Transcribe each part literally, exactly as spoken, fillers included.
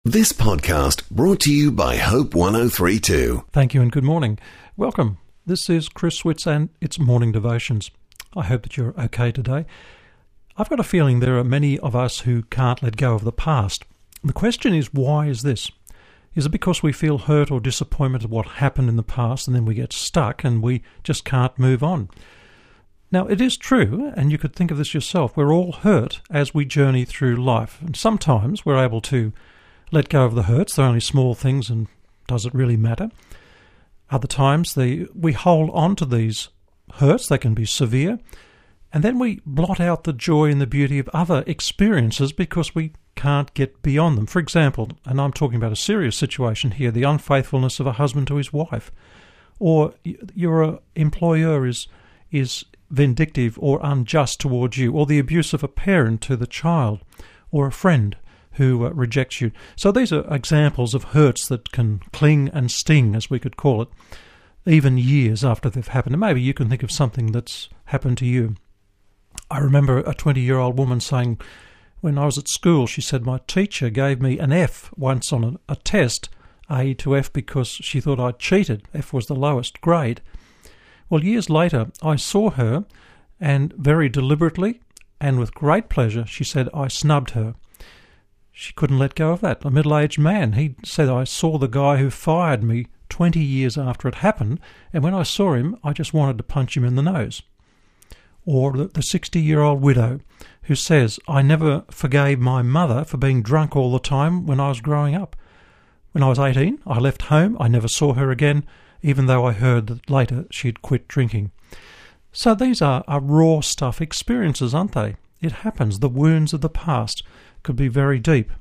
This podcast brought to you by Hope one oh three point two. Thank you and good morning. Welcome. This is Chris Switz and it's Morning Devotions. I hope that you're okay today. I've got a feeling there are many of us who can't let go of the past. The question is, why is this? Is it because we feel hurt or disappointment at what happened in the past and then we get stuck and we just can't move on? Now, it is true, and you could think of this yourself, we're all hurt as we journey through life. And sometimes we're able to let go of the hurts. They're only small things, and does it really matter? Other times they, we hold on to these hurts. They can be severe. And then we blot out the joy and the beauty of other experiences because we can't get beyond them. For example, and I'm talking about a serious situation here, the unfaithfulness of a husband to his wife. Or your employer is is vindictive or unjust towards you. Or the abuse of a parent to the child. Or a friend who uh, rejects you. So these are examples of hurts that can cling and sting, as we could call it, even years after they've happened. And maybe you can think of something that's happened to you. I remember a twenty-year-old woman saying, when I was at school, she said, my teacher gave me an F once on a, a test, A to F, because she thought I'd cheated. F was the lowest grade. Well, years later, I saw her, and very deliberately and with great pleasure, she said, I snubbed her. She couldn't let go of that. A middle-aged man. He said, I saw the guy who fired me twenty years after it happened, and when I saw him, I just wanted to punch him in the nose. Or the sixty-year-old widow who says, I never forgave my mother for being drunk all the time when I was growing up. When I was eighteen, I left home. I never saw her again, even though I heard that later she'd quit drinking. So these are, are raw stuff experiences, aren't they? It happens. The wounds of the past could be very deep.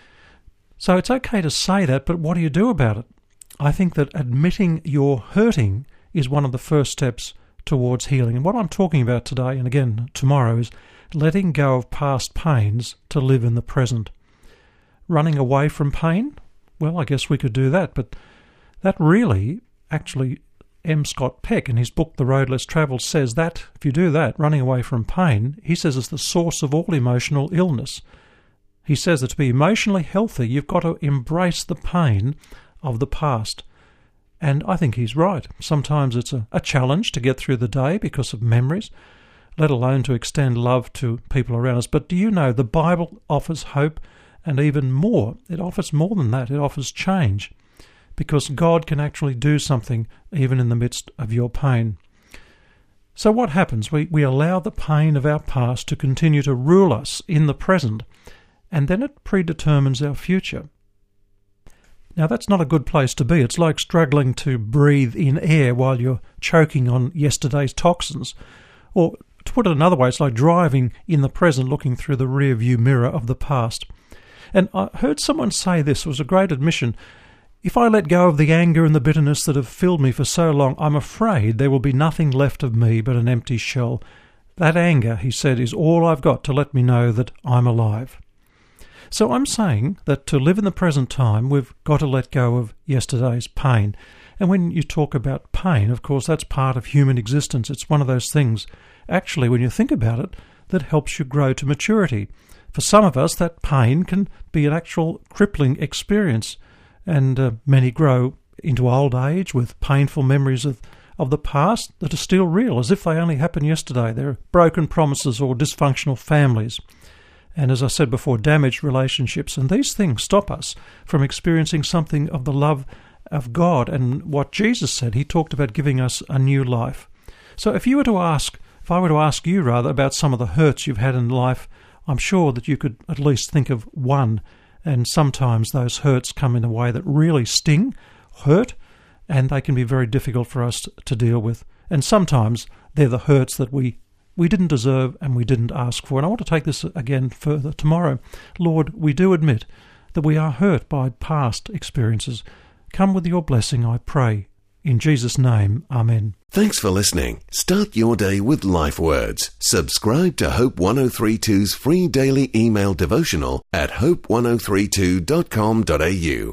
So it's okay to say that, but what do you do about it? I think that admitting you're hurting is one of the first steps towards healing. And what I'm talking about today, and again tomorrow, is letting go of past pains to live in the present. Running away from pain? Well, I guess we could do that, but that really, actually, M. Scott Peck, in his book The Road Less Travelled, says that, if you do that, running away from pain, he says it's the source of all emotional illness. He says that to be emotionally healthy, you've got to embrace the pain of the past. And I think he's right. Sometimes it's a, a challenge to get through the day because of memories, let alone to extend love to people around us. But do you know the Bible offers hope, and even more? It offers more than that. It offers change, because God can actually do something even in the midst of your pain. So what happens? We, we allow the pain of our past to continue to rule us in the present, and then it predetermines our future. Now, that's not a good place to be. It's like struggling to breathe in air while you're choking on yesterday's toxins. Or, to put it another way, it's like driving in the present looking through the rear-view mirror of the past. And I heard someone say this, it was a great admission, if I let go of the anger and the bitterness that have filled me for so long, I'm afraid there will be nothing left of me but an empty shell. That anger, he said, is all I've got to let me know that I'm alive. So I'm saying that to live in the present time, we've got to let go of yesterday's pain. And when you talk about pain, of course, that's part of human existence. It's one of those things, actually, when you think about it, that helps you grow to maturity. For some of us, that pain can be an actual crippling experience. And uh, many grow into old age with painful memories of, of the past that are still real, as if they only happened yesterday. There are broken promises or dysfunctional families. And as I said before, damaged relationships. And these things stop us from experiencing something of the love of God. And what Jesus said, he talked about giving us a new life. So if you were to ask, if I were to ask you rather about some of the hurts you've had in life, I'm sure that you could at least think of one. And sometimes those hurts come in a way that really sting, hurt, and they can be very difficult for us to deal with. And sometimes they're the hurts that we we didn't deserve and we didn't ask for. And I want to take this again further tomorrow. Lord, we do admit that we are hurt by past experiences. Come with your blessing, I pray. In Jesus' name, Amen. Thanks for listening. Start your day with Life Words. Subscribe to Hope one oh three point two's free daily email devotional at hope one oh three two dot com dot a u.